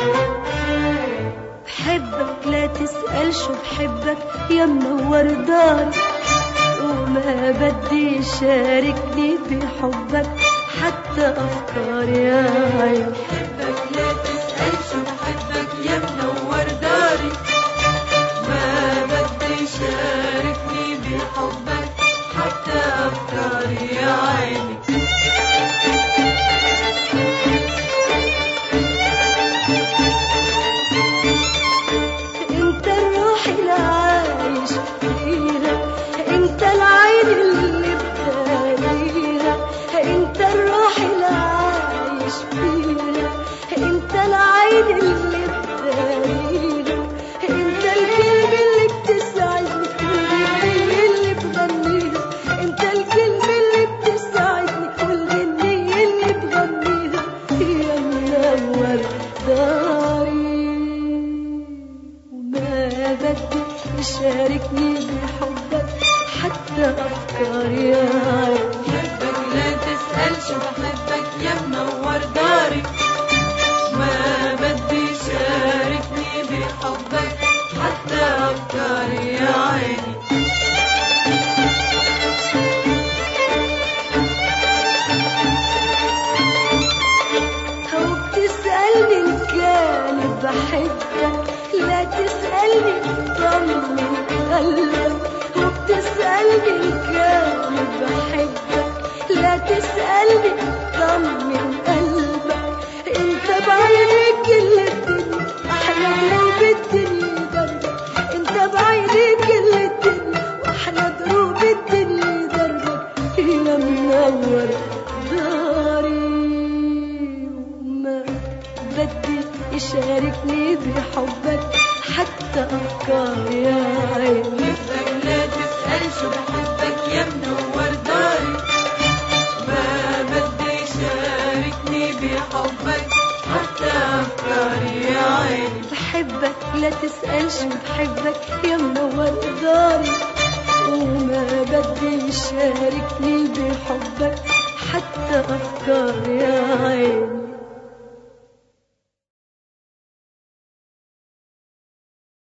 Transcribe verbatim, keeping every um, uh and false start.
بحبك لا تسأل شو بحبك يا منور داري، وما بدي شاركني بحبك حتى أفكاري يا عيني. بحبك لا تسأل شو بحبك يا منور داري، ما بدي شاركني بحبك حتى أفكاري يا عيني. انت الروح اللي عايش فيها، انت العين اللي بداريها، انت الروح اللي عايش فيها، انت العين اللي بداريها، انت الكلمة اللي بتسعدني والغنية اللي بغنيها، انت الكلمة اللي بتسعدني والغنية اللي بغنيها يا منور داري. وما بدي يشاركني بحبك حتى أفكاري يا عيني. بحبك لا تسأل شو بحبك يا منور داري، ما بدي شاركني بحبك حتى أفكاري يا عيني. هو بتسألني إن كان بحبك، لا تسألني طمن قلبك. هو بتسألني إن كان بحبك، لا تسألني طمن قلبك. انت بعيني كل الدنيا احلى دروب الدنيا دربك، انت بعيني كل الدنيا واحلى دروب الدنيا دربك يا منور داري. وما بدي يشاركني بحبك حتى أفكاري يا عيني. بحبك لا تسأل شو بحبك يا منور داري، ما بدي شاركني بحبك حتى أفكاري يا عيني. بحبك لا تسأل شو بحبك يا منور داري، وما بدي يشاركني بحبك حتى أفكاري يا عيني.